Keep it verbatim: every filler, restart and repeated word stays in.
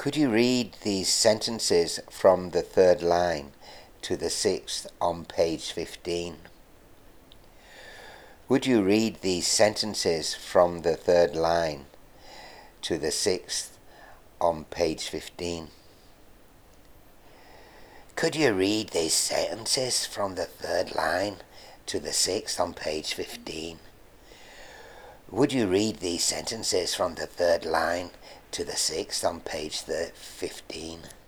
Could you read these sentences from the third line to the sixth on page fifteen? Would you read these sentences from the third line to the sixth on page fifteen? Could you read these sentences from the third line to the sixth on page fifteen? Would you read these sentences from the third line to the sixth on page fifteen?